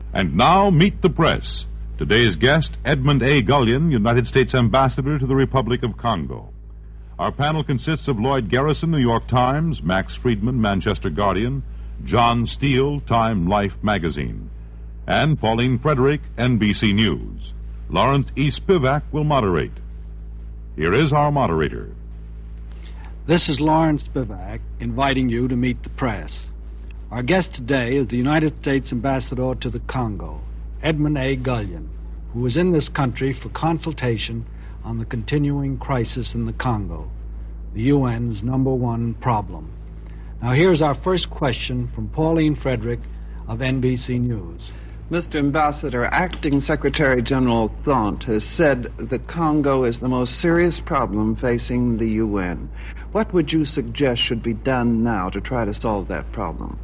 And now, meet the press. Today's guest, Edmund A. Gullion, United States Ambassador to the Republic of Congo. Our panel consists of Lloyd Garrison, New York Times, Max Friedman, Manchester Guardian, John Steele, Time Life magazine, and Pauline Frederick, NBC News. Lawrence E. Spivak will moderate. Here is our moderator. This is Lawrence Spivak inviting you to meet the press. Our guest today is the United States Ambassador to the Congo, Edmund A. Gullion, who is in this country for consultation on the continuing crisis in the Congo, the UN's #1 problem. Now here's our first question from Pauline Frederick of NBC News. Mr. Ambassador, Acting Secretary General Thant has said the Congo is the most serious problem facing the UN. What would you suggest should be done now to try to solve that problem?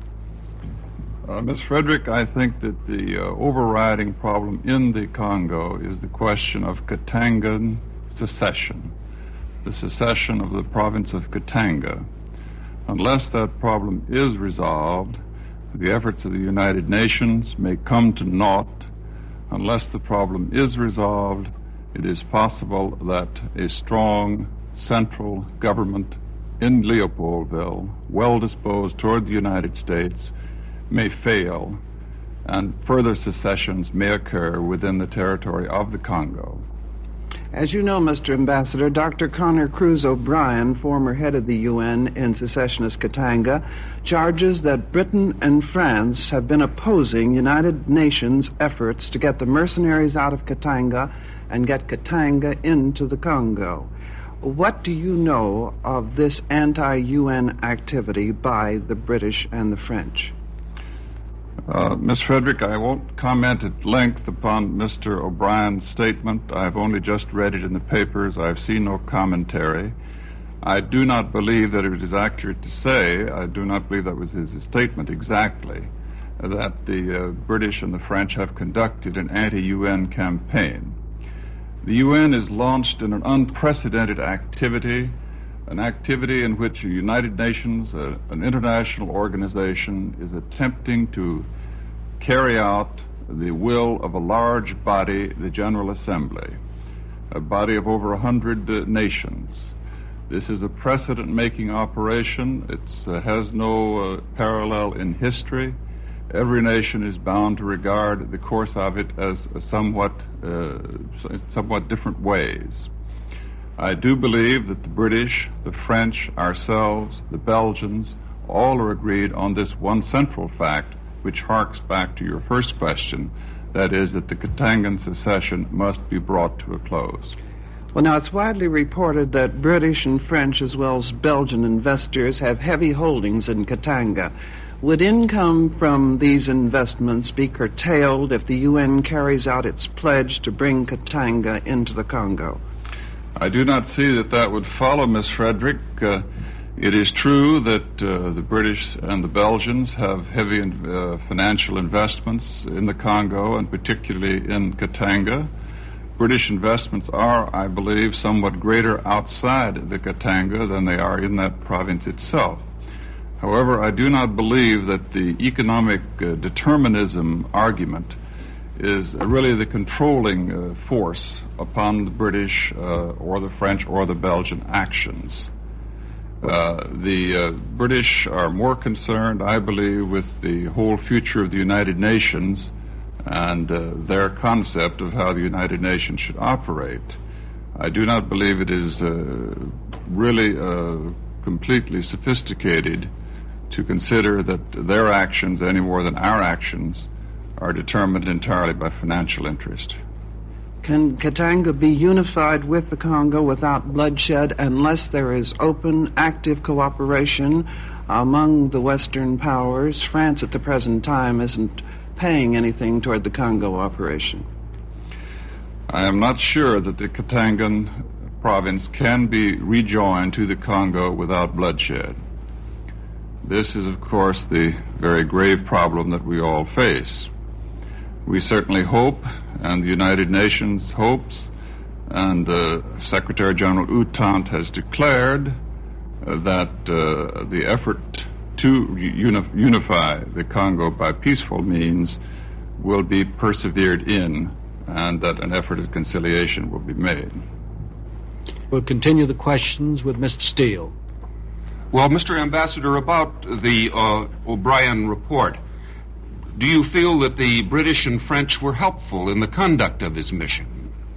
Ms. Frederick, I think that the overriding problem in the Congo is the question of Katangan secession, the secession of the province of Katanga. Unless that problem is resolved, the efforts of the United Nations may come to naught. Unless the problem is resolved, it is possible that a strong central government in Leopoldville, well disposed toward the United States, may fail, and further secessions may occur within the territory of the Congo. As you know, Mr. Ambassador, Dr. Connor Cruz O'Brien, former head of the UN in secessionist Katanga, charges that Britain and France have been opposing United Nations efforts to get the mercenaries out of Katanga and get Katanga into the Congo. What do you know of this anti-UN activity by the British and the French? Ms. Frederick, I won't comment at length upon Mr. O'Brien's statement. I've only just read it in the papers. I've seen no commentary. I do not believe that it is accurate to say, I do not believe that was his statement exactly, that the British and the French have conducted an anti-UN campaign. The UN is launched in an unprecedented activity, an activity in which the United Nations, an international organization, is attempting to carry out the will of a large body, the General Assembly, a body of over 100 nations. This is a precedent-making operation. It has no parallel in history. Every nation is bound to regard the course of it as somewhat different ways. I do believe that the British, the French, ourselves, the Belgians, all are agreed on this one central fact, which harks back to your first question, that is that the Katangan secession must be brought to a close. Well, now, it's widely reported that British and French, as well as Belgian investors, have heavy holdings in Katanga. Would income from these investments be curtailed if the UN carries out its pledge to bring Katanga into the Congo? I do not see that would follow, Miss Frederick. It is true that the British and the Belgians have heavy financial investments in the Congo, and particularly in Katanga. British investments are, I believe, somewhat greater outside the Katanga than they are in that province itself. However, I do not believe that the economic determinism argument is really the controlling force upon the British or the French or the Belgian actions. The British are more concerned, I believe, with the whole future of the United Nations and their concept of how the United Nations should operate. I do not believe it is really completely sophisticated to consider that their actions, any more than our actions, are determined entirely by financial interest. Can Katanga be unified with the Congo without bloodshed unless there is open, active cooperation among the Western powers? France at the present time isn't paying anything toward the Congo operation. I am not sure that the Katangan province can be rejoined to the Congo without bloodshed. This is, of course, the very grave problem that we all face. We certainly hope, and the United Nations hopes, and Secretary General U Thant has declared that the effort to unify the Congo by peaceful means will be persevered in, and that an effort at conciliation will be made. We'll continue the questions with Mr. Steele. Well, Mr. Ambassador, about the O'Brien report, do you feel that the British and French were helpful in the conduct of his mission?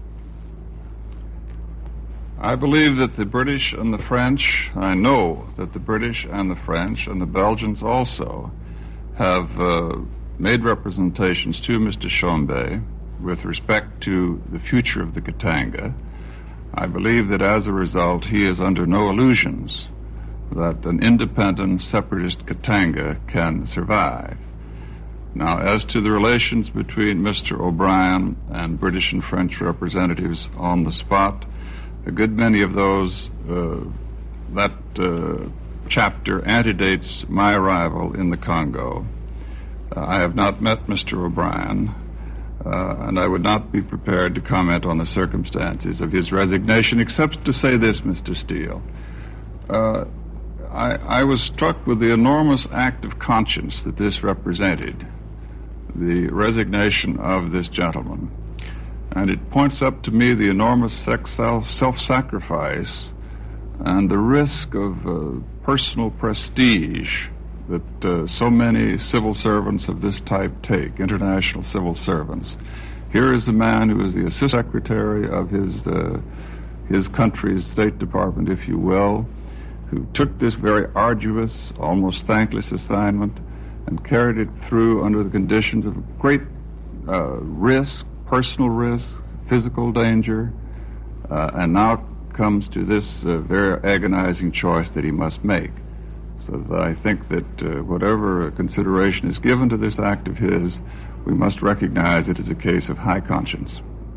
I believe that the British and the French, I know that the British and the French and the Belgians also have made representations to Mr. Chambé with respect to the future of the Katanga. I believe that as a result he is under no illusions that an independent separatist Katanga can survive. Now, as to the relations between Mr. O'Brien and British and French representatives on the spot, a good many of those, that chapter antedates my arrival in the Congo. I have not met Mr. O'Brien, and I would not be prepared to comment on the circumstances of his resignation, except to say this, Mr. Steele. I was struck with the enormous act of conscience that this represented, the resignation of this gentleman. And it points up to me the enormous self-sacrifice and the risk of personal prestige that so many civil servants of this type take, international civil servants. Here is a man who is the assistant secretary of his country's State Department, if you will, who took this very arduous, almost thankless assignment and carried it through under the conditions of great risk, personal risk, physical danger, and now comes to this very agonizing choice that he must make. So that I think that whatever consideration is given to this act of his, we must recognize it as a case of high conscience.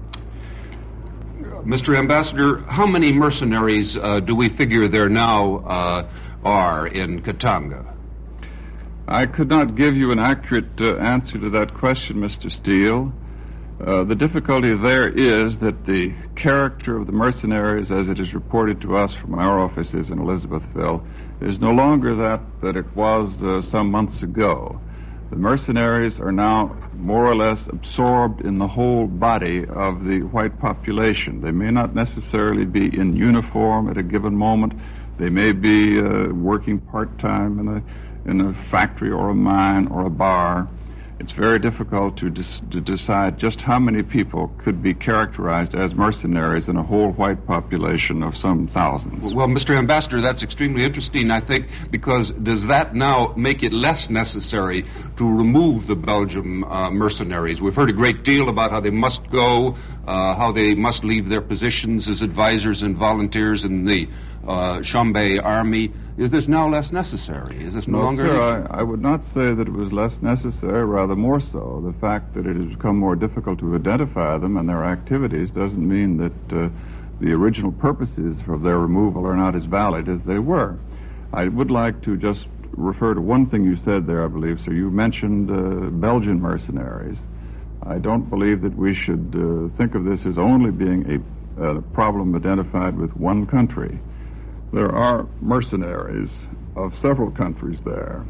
Mr. Ambassador, how many mercenaries do we figure there now are in Katanga? I could not give you an accurate answer to that question, Mr. Steele. The difficulty there is that the character of the mercenaries, as it is reported to us from our offices in Elizabethville, is no longer that it was some months ago. The mercenaries are now more or less absorbed in the whole body of the white population. They may not necessarily be in uniform at a given moment. They may be working part-time in a factory or a mine or a bar. It's very difficult to decide just how many people could be characterized as mercenaries in a whole white population of some thousands. Well, Mr. Ambassador, that's extremely interesting, I think, because does that now make it less necessary to remove the Belgian mercenaries? We've heard a great deal about how they must go, how they must leave their positions as advisors and volunteers in the Chambé army. Is this now less necessary? Is this no longer? Sir, I would not say that it was less necessary, rather more so. The fact that it has become more difficult to identify them and their activities doesn't mean that the original purposes for their removal are not as valid as they were. I would like to just refer to one thing you said there, I believe, sir. You mentioned Belgian mercenaries. I don't believe that we should think of this as only being a problem identified with one country. There are mercenaries of several countries there.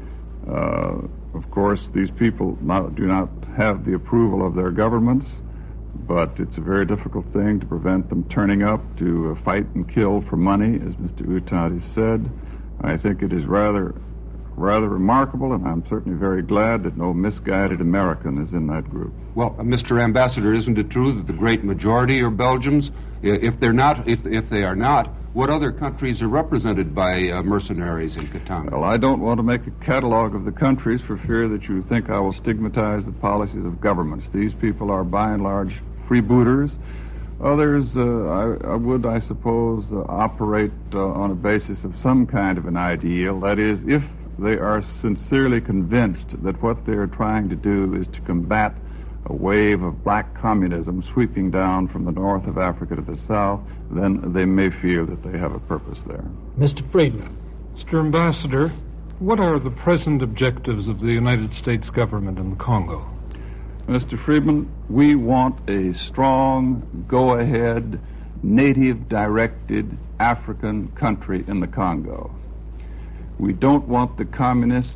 Of course, these people do not have the approval of their governments, but it's a very difficult thing to prevent them turning up to fight and kill for money, as Mr. Utadi said. I think it is rather remarkable, and I'm certainly very glad that no misguided American is in that group. Well, Mr. Ambassador, isn't it true that the great majority are Belgians? If they are not, what other countries are represented by mercenaries in Katanga? Well, I don't want to make a catalog of the countries for fear that you think I will stigmatize the policies of governments. These people are, by and large, freebooters. Others, I suppose, operate on a basis of some kind of an ideal. That is, if they are sincerely convinced that what they are trying to do is to combat a wave of black communism sweeping down from the north of Africa to the south, then they may feel that they have a purpose there. Mr. Friedman. Mr. Ambassador, what are the present objectives of the United States government in the Congo? Mr. Friedman, we want a strong, go-ahead, native-directed African country in the Congo. We don't want the communists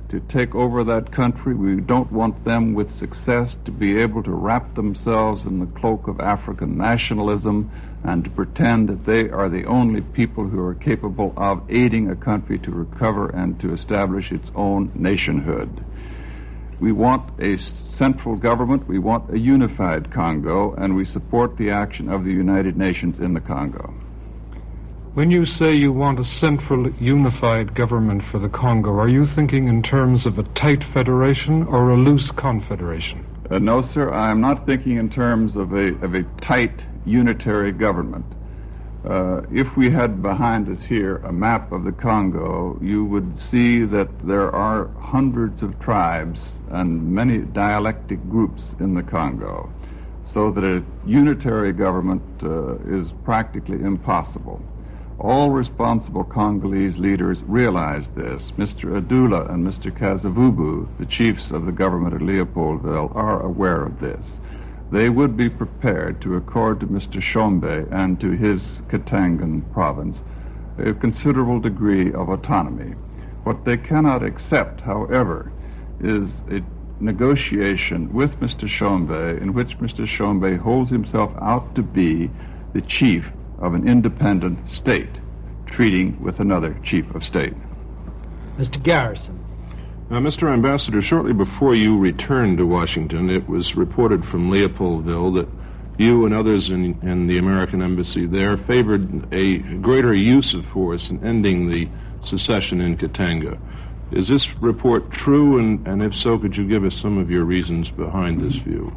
to take over that country. We don't want them, with success, to be able to wrap themselves in the cloak of African nationalism and to pretend that they are the only people who are capable of aiding a country to recover and to establish its own nationhood. We want a central government, we want a unified Congo, and we support the action of the United Nations in the Congo. When you say you want a central unified government for the Congo, are you thinking in terms of a tight federation or a loose confederation? No, sir, I am not thinking in terms of a tight unitary government. If we had behind us here a map of the Congo, you would see that there are hundreds of tribes and many dialectic groups in the Congo, so that a unitary government is practically impossible. All responsible Congolese leaders realize this. Mr. Adula and Mr. Kasavubu, the chiefs of the government at Leopoldville, are aware of this. They would be prepared to accord to Mr. Shombe and to his Katangan province a considerable degree of autonomy. What they cannot accept, however, is a negotiation with Mr. Shombe in which Mr. Shombe holds himself out to be the chief of an independent state, treating with another chief of state. Mr. Garrison. Mr. Ambassador, shortly before you returned to Washington, it was reported from Leopoldville that you and others in the American embassy there favored a greater use of force in ending the secession in Katanga. Is this report true, and if so, could you give us some of your reasons behind this view?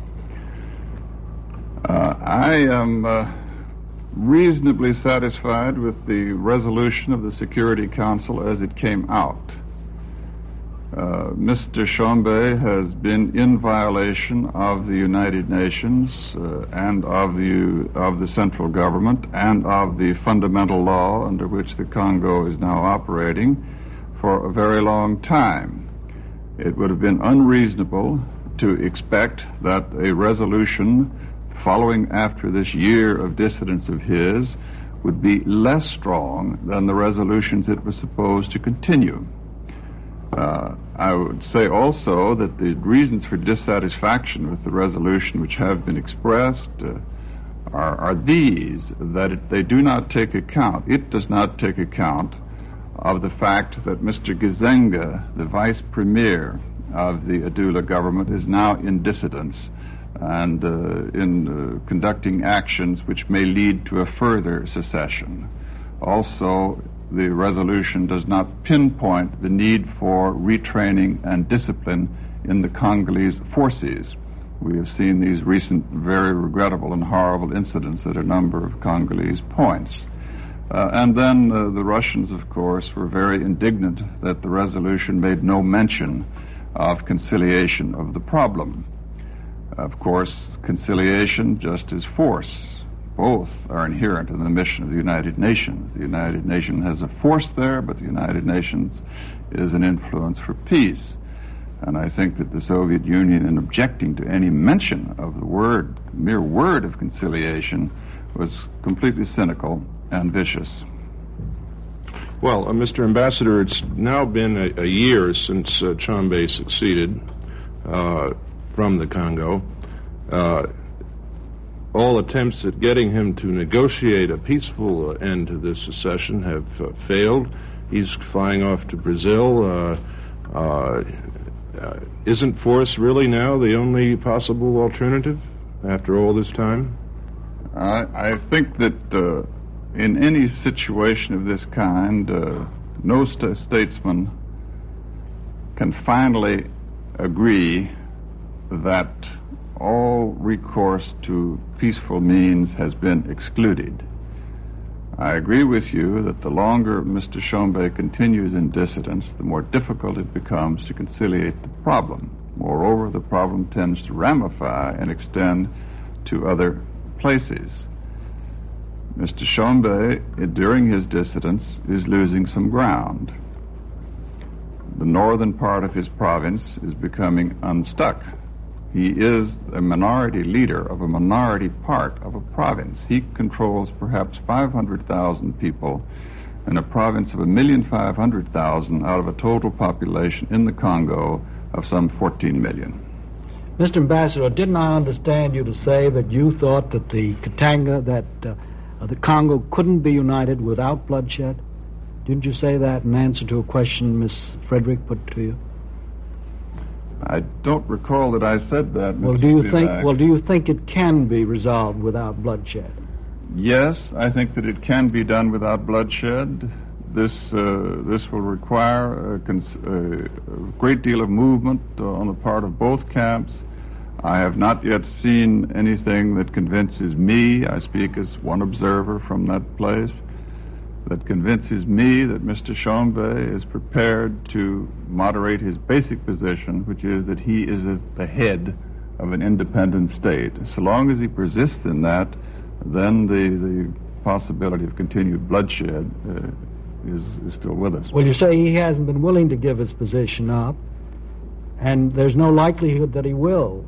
I am reasonably satisfied with the resolution of the Security Council as it came out. Mr. Shombe has been in violation of the United Nations and of the central government and of the fundamental law under which the Congo is now operating for a very long time. It would have been unreasonable to expect that a resolution following after this year of dissidence of his would be less strong than the resolutions it was supposed to continue. I would say also that the reasons for dissatisfaction with the resolution which have been expressed are these, that it does not take account of the fact that Mr. Gizenga, the vice premier of the Adula government, is now in dissidence and in conducting actions which may lead to a further secession. Also, the resolution does not pinpoint the need for retraining and discipline in the Congolese forces. We have seen these recent very regrettable and horrible incidents at a number of Congolese points. And then the Russians, of course, were very indignant that the resolution made no mention of conciliation of the problem. Of course, conciliation, just as force, both are inherent in the mission of the United Nations. The United Nations has a force there, but the United Nations is an influence for peace. And I think that the Soviet Union, in objecting to any mention of the mere word of conciliation, was completely cynical and vicious. Well, Mr. Ambassador, it's now been a year since Chombe succeeded from the Congo. All attempts at getting him to negotiate a peaceful end to this secession have failed. He's flying off to Brazil. Isn't force really now the only possible alternative after all this time? I think that in any situation of this kind, no statesman can finally agree that all recourse to peaceful means has been excluded. I agree with you that the longer Mr. Shombe continues in dissidence, the more difficult it becomes to conciliate the problem. Moreover, the problem tends to ramify and extend to other places. Mr. Shombe, during his dissidence, is losing some ground. The northern part of his province is becoming unstuck. He is a minority leader of a minority part of a province. He controls perhaps 500,000 people in a province of 1,500,000 out of a total population in the Congo of some 14 million. Mr. Ambassador, didn't I understand you to say that you thought that the Katanga, the Congo couldn't be united without bloodshed? Didn't you say that in answer to a question Miss Frederick put to you? I don't recall that I said that, Well, Mr. do you Spivak. do you think it can be resolved without bloodshed? Yes, I think that it can be done without bloodshed. This will require a great deal of movement on the part of both camps. I have not yet seen anything that convinces me, I speak as one observer from that place, that convinces me that Mr. Tshombe is prepared to moderate his basic position, which is that he is at the head of an independent state. So long as he persists in that, then the possibility of continued bloodshed is still with us. Well, you say he hasn't been willing to give his position up, and there's no likelihood that he will.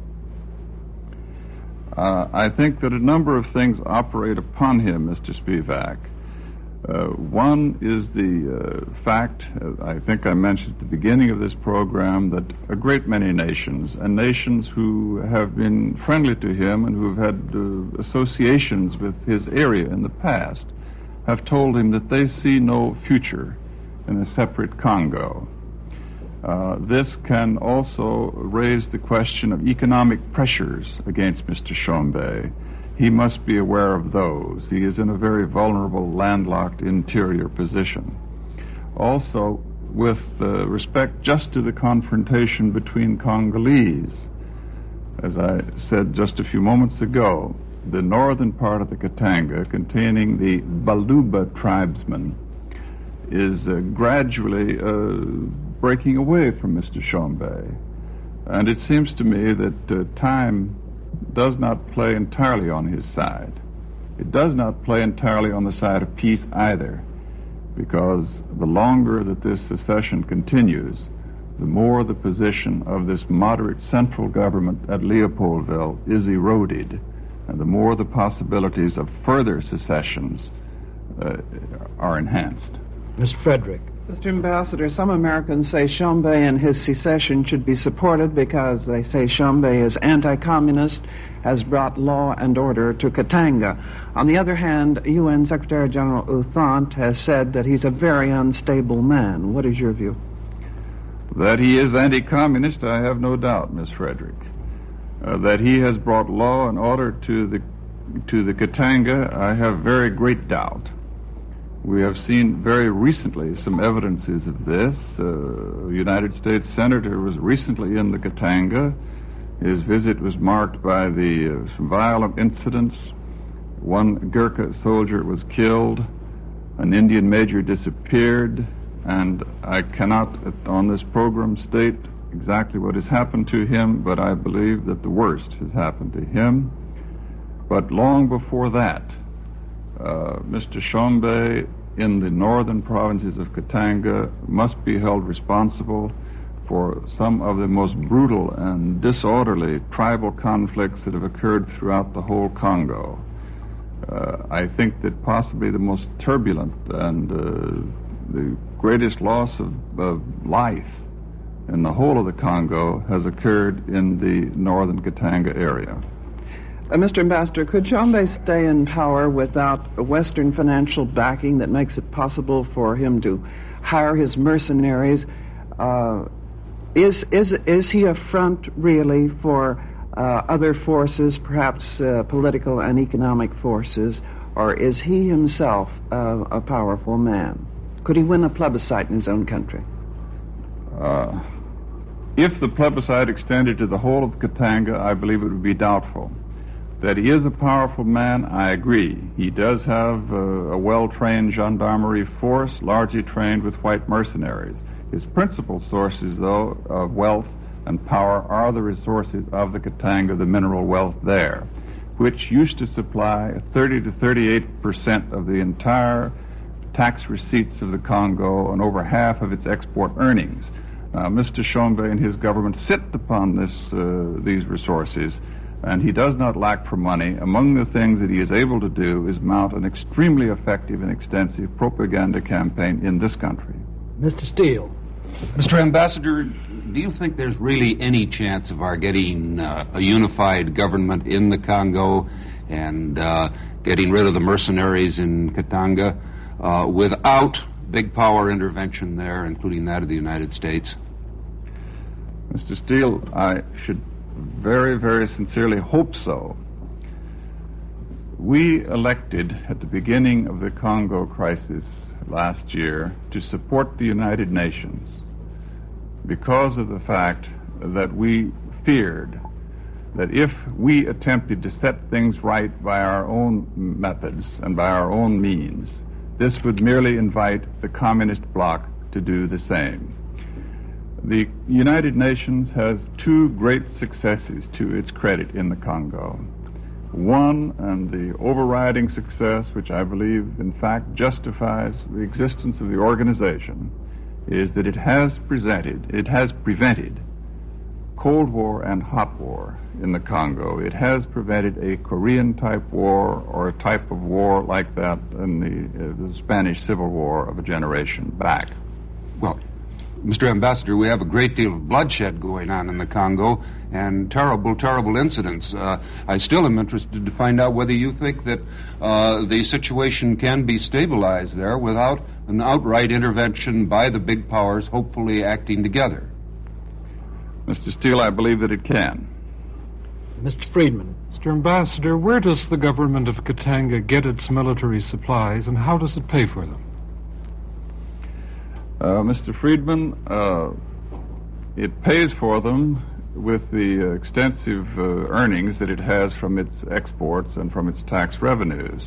I think that a number of things operate upon him, Mr. Spivak. One is the fact, I think I mentioned at the beginning of this program, that a great many nations, and nations who have been friendly to him and who have had associations with his area in the past, have told him that they see no future in a separate Congo. This can also raise the question of economic pressures against Mr. Tshombe. He must be aware of those. He is in a very vulnerable, landlocked interior position. Also, with respect just to the confrontation between Congolese, as I said just a few moments ago, the northern part of the Katanga, containing the Baluba tribesmen, is gradually breaking away from Mr. Tshombe. And it seems to me that time does not play entirely on his side. It does not play entirely on the side of peace either, because the longer that this secession continues, the more the position of this moderate central government at Leopoldville is eroded, and the more the possibilities of further secessions are enhanced. Ms. Frederick. Mr. Ambassador, some Americans say Tshombe and his secession should be supported because they say Tshombe is anti-communist, has brought law and order to Katanga. On the other hand, UN Secretary General U Thant has said that he's a very unstable man. What is your view? That he is anti-communist, I have no doubt, Ms. Frederick. That he has brought law and order to the Katanga, I have very great doubt. We have seen very recently some evidences of this. A United States Senator was recently in the Katanga. His visit was marked by some violent incidents. One Gurkha soldier was killed. An Indian major disappeared. And I cannot, on this program, state exactly what has happened to him, but I believe that the worst has happened to him. But long before that, Mr. Tshombe in the northern provinces of Katanga must be held responsible for some of the most brutal and disorderly tribal conflicts that have occurred throughout the whole Congo. I think that possibly the most turbulent and the greatest loss of life in the whole of the Congo has occurred in the northern Katanga area. Mr. Ambassador, could Tshombe stay in power without a Western financial backing that makes it possible for him to hire his mercenaries? Is he a front, really, for other forces, perhaps political and economic forces, or is he himself a powerful man? Could he win a plebiscite in his own country? If the plebiscite extended to the whole of Katanga, I believe it would be doubtful. That he is a powerful man, I agree. He does have a well-trained gendarmerie force, largely trained with white mercenaries. His principal sources, though, of wealth and power are the resources of the Katanga, the mineral wealth there, which used to supply 30 to 38% of the entire tax receipts of the Congo and over half of its export earnings. Now, Mr. Tshombe and his government sit upon these resources. and he does not lack for money, among the things that he is able to do is mount an extremely effective and extensive propaganda campaign in this country. Mr. Steele. Mr. Ambassador, do you think there's really any chance of our getting a unified government in the Congo and getting rid of the mercenaries in Katanga without big power intervention there, including that of the United States? Mr. Steele, I should very, very sincerely hope so. We elected at the beginning of the Congo crisis last year to support the United Nations because of the fact that we feared that if we attempted to set things right by our own methods and by our own means, this would merely invite the communist bloc to do the same. The United Nations has two great successes to its credit in the Congo. One, and the overriding success, which I believe in fact justifies the existence of the organization, is that it has prevented Cold War and hot war in the Congo. It has prevented a Korean-type war or a type of war like that in the Spanish Civil War of a generation back. Well, Mr. Ambassador, we have a great deal of bloodshed going on in the Congo and terrible, terrible incidents. I still am interested to find out whether you think that the situation can be stabilized there without an outright intervention by the big powers, hopefully acting together. Mr. Steele, I believe that it can. Mr. Friedman. Mr. Ambassador, where does the government of Katanga get its military supplies, and how does it pay for them? Mr. Friedman, it pays for them with the extensive earnings that it has from its exports and from its tax revenues.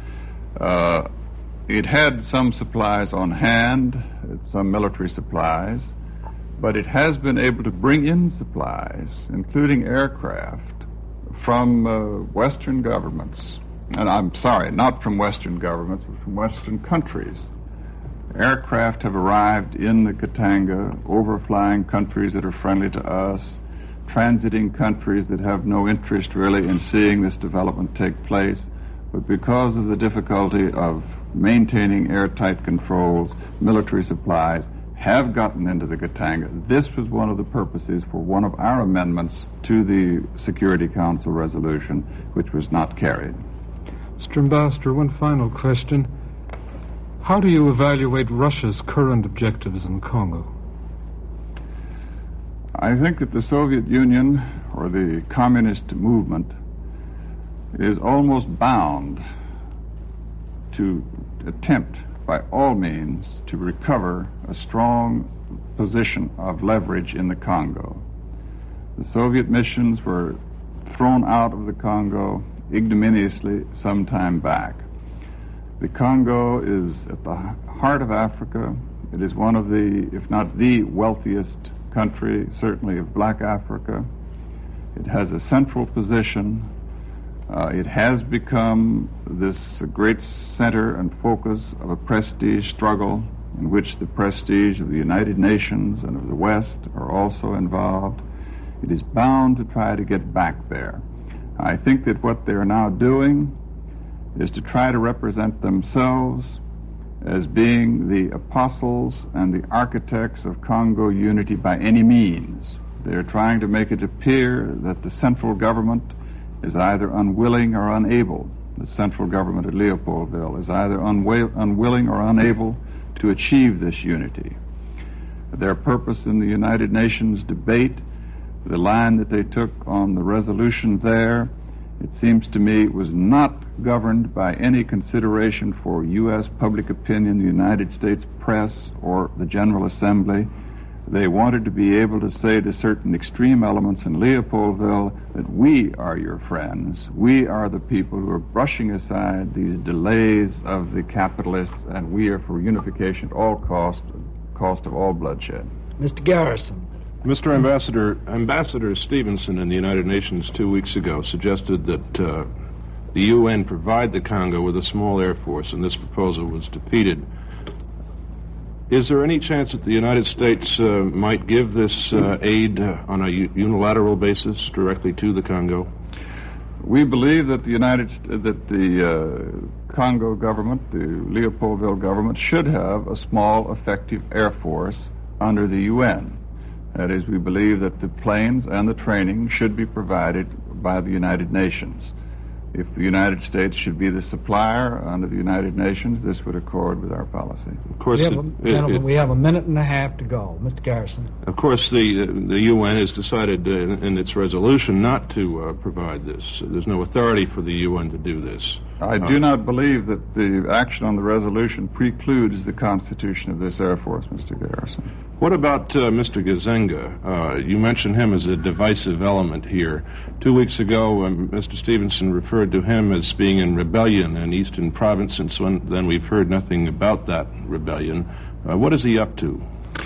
It had some supplies on hand, some military supplies, but it has been able to bring in supplies, including aircraft, from Western governments. And I'm sorry, not from Western governments, but from Western countries. Aircraft have arrived in the Katanga, overflying countries that are friendly to us, transiting countries that have no interest really in seeing this development take place. But because of the difficulty of maintaining airtight controls, military supplies have gotten into the Katanga. This was one of the purposes for one of our amendments to the Security Council resolution, which was not carried. Mr. Ambassador, one final question. How do you evaluate Russia's current objectives in Congo? I think that the Soviet Union, or the communist movement, is almost bound to attempt by all means to recover a strong position of leverage in the Congo. The Soviet missions were thrown out of the Congo ignominiously some time back. The Congo is at the heart of Africa. It is one of the, if not the wealthiest country, certainly of black Africa. It has a central position. It has become this great center and focus of a prestige struggle in which the prestige of the United Nations and of the West are also involved. It is bound to try to get back there. I think that what they're now doing is to try to represent themselves as being the apostles and the architects of Congo unity by any means. They're trying to make it appear that the central government is either unwilling or unable. The central government at Leopoldville is either unwilling or unable to achieve this unity. Their purpose in the United Nations debate, the line that they took on the resolution there, it seems to me, was not governed by any consideration for U.S. public opinion, the United States press, or the General Assembly. They wanted to be able to say to certain extreme elements in Leopoldville that we are your friends. We are the people who are brushing aside these delays of the capitalists, and we are for unification at all cost of all bloodshed. Mr. Garrison. Mr. Ambassador, Ambassador Stevenson in the United Nations 2 weeks ago suggested that the UN provide the Congo with a small air force, and this proposal was defeated. Is there any chance that the United States might give this aid on a unilateral basis directly to the Congo? We believe that the Congo government, the Leopoldville government, should have a small, effective air force under the UN. That is, we believe that the planes and the training should be provided by the United Nations. If the United States should be the supplier under the United Nations, this would accord with our policy. Of course, we have a minute and a half to go. Mr. Garrison. Of course, the UN has decided in its resolution not to provide this. There's no authority for the UN to do this. I do not believe that the action on the resolution precludes the constitution of this Air Force, Mr. Garrison. What about Mr. Gazenga? You mentioned him as a divisive element here. 2 weeks ago, Mr. Stevenson referred to him as being in rebellion in Eastern Province, and so then we've heard nothing about that rebellion. What is he up to?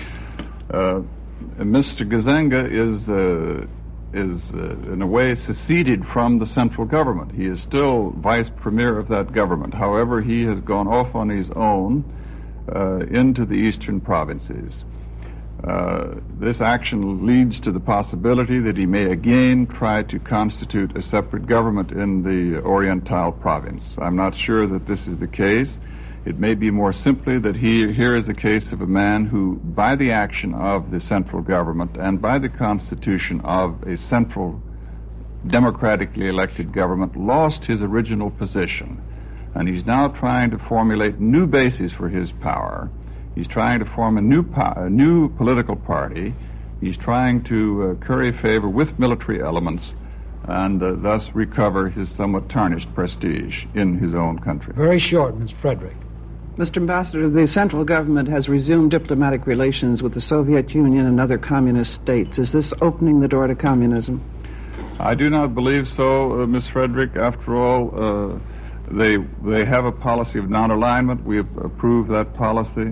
Mr. Gazenga is in a way seceded from the central government. He is still vice premier of that government. However, he has gone off on his own into the eastern provinces. This action leads to the possibility that he may again try to constitute a separate government in the Oriental province. I'm not sure that this is the case. It may be more simply that here is a case of a man who, by the action of the central government and by the constitution of a central democratically elected government, lost his original position. And he's now trying to formulate new bases for his power. He's trying to form a new political party. He's trying to curry favor with military elements and thus recover his somewhat tarnished prestige in his own country. Very short, Ms. Frederick. Mr. Ambassador, the central government has resumed diplomatic relations with the Soviet Union and other communist states. Is this opening the door to communism? I do not believe so, Ms. Frederick. After all, they have a policy of non-alignment. We approve that policy.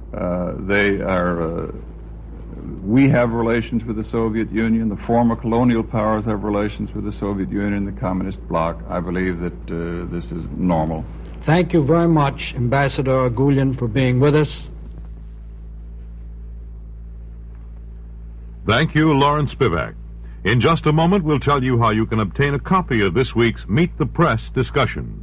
We have relations with the Soviet Union. The former colonial powers have relations with the Soviet Union, the communist bloc. I believe that this is normal. Thank you very much, Ambassador Gulian, for being with us. Thank you, Lawrence Spivak. In just a moment, we'll tell you how you can obtain a copy of this week's Meet the Press discussion.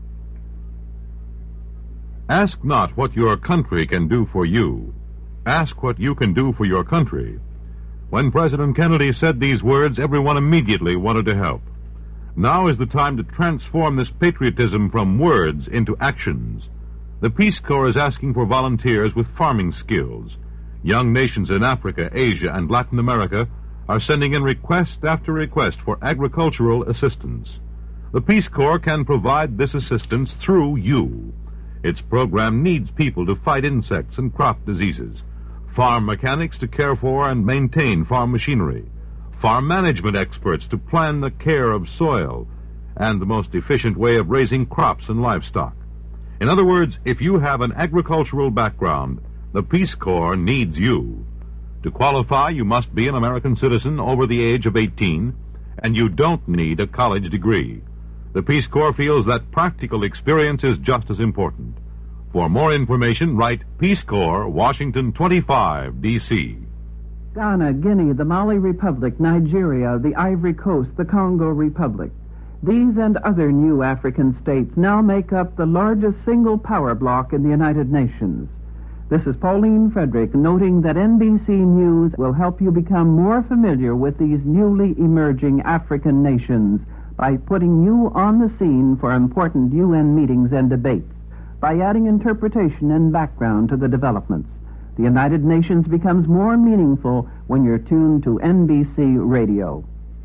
Ask not what your country can do for you. Ask what you can do for your country. When President Kennedy said these words, everyone immediately wanted to help. Now is the time to transform this patriotism from words into actions. The Peace Corps is asking for volunteers with farming skills. Young nations in Africa, Asia, and Latin America are sending in request after request for agricultural assistance. The Peace Corps can provide this assistance through you. Its program needs people to fight insects and crop diseases, farm mechanics to care for and maintain farm machinery, farm management experts to plan the care of soil and the most efficient way of raising crops and livestock. In other words, if you have an agricultural background, the Peace Corps needs you. To qualify, you must be an American citizen over the age of 18, and you don't need a college degree. The Peace Corps feels that practical experience is just as important. For more information, write Peace Corps, Washington 25, D.C. Ghana, Guinea, the Mali Republic, Nigeria, the Ivory Coast, the Congo Republic. These and other new African states now make up the largest single power bloc in the United Nations. This is Pauline Frederick noting that NBC News will help you become more familiar with these newly emerging African nations by putting you on the scene for important UN meetings and debates, by adding interpretation and background to the developments. The United Nations becomes more meaningful when you're tuned to NBC Radio.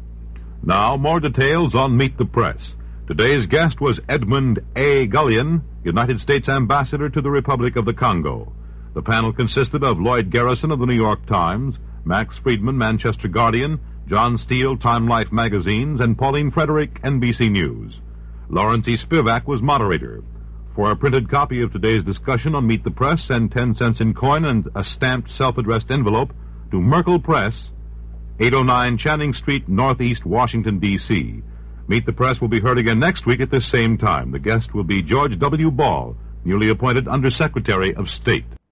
Now, more details on Meet the Press. Today's guest was Edmund A. Gullion, United States Ambassador to the Republic of the Congo. The panel consisted of Lloyd Garrison of the New York Times, Max Friedman, Manchester Guardian, John Steele, Time Life magazines, and Pauline Frederick, NBC News. Lawrence E. Spivak was moderator. For a printed copy of today's discussion on Meet the Press, send 10 cents in coin and a stamped self-addressed envelope to Merkel Press, 809 Channing Street, Northeast Washington, D.C. Meet the Press will be heard again next week at this same time. The guest will be George W. Ball, newly appointed Under Secretary of State.